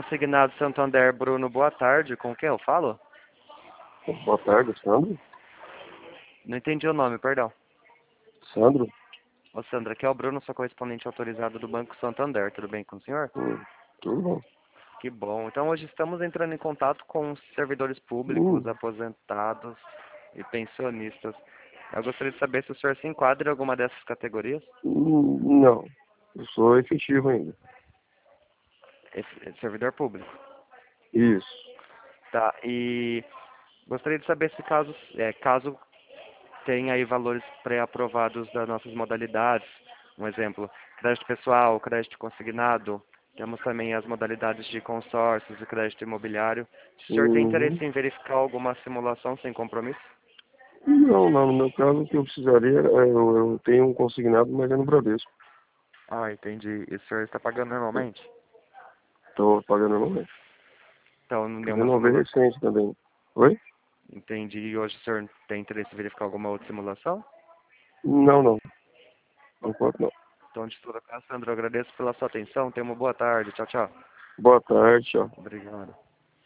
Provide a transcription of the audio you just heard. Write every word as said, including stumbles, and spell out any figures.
Consignado Santander, Bruno, boa tarde. Com quem eu falo? Boa tarde, Sandro. Não entendi o nome, perdão. Sandro? Ô Sandra, aqui é o Bruno, sou correspondente autorizado do Banco Santander. Tudo bem com o senhor? Hum, tudo bom. Que bom. Então hoje estamos entrando em contato com servidores públicos, Hum, aposentados e pensionistas. Eu gostaria de saber se o senhor se enquadra em alguma dessas categorias. hum, não, eu sou efetivo ainda. Esse- servidor público. Isso. Tá, e gostaria de saber se caso, é, caso tenha aí valores pré-aprovados das nossas modalidades. Um exemplo, crédito pessoal, crédito consignado. Temos também as modalidades de consórcios e crédito imobiliário. Se o senhor tem Uhum. interesse em verificar alguma simulação sem compromisso? Não, não, no meu caso o que eu precisaria, é, eu, eu tenho um consignado, mas é no Bradesco. Ah, entendi. E o senhor está pagando normalmente? Estou pagando normalmente. Então, não deu uma Renovei simulação. recente também. Oi? Entendi. E hoje o senhor tem interesse em verificar alguma outra simulação? Não, não. Por enquanto não. Então, de toda casa, Sandro, eu agradeço pela sua atenção. Tenha uma boa tarde. Tchau, tchau. Boa tarde, tchau. Obrigado.